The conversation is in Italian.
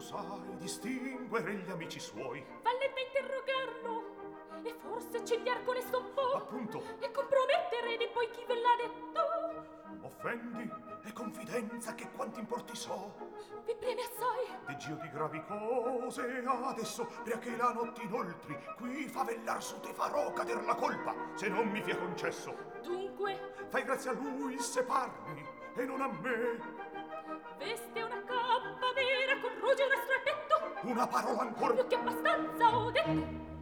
sai distinguere gli amici suoi. Valletta interrogarlo e forse cigliar con esso un po'. Appunto. E compromettere di poi chi ve l'ha detto. Offendi? È confidenza che quanti importi so. Vi preme assai. Deggio di gravi cose adesso, perché la notte inoltre qui favellar su te farò cader la colpa, se non mi fia concesso. Dunque fai grazie a lui separmi e non a me. veste una cappa vera con ruggine e strapetto. Una parola ancora Più che abbastanza ho detto.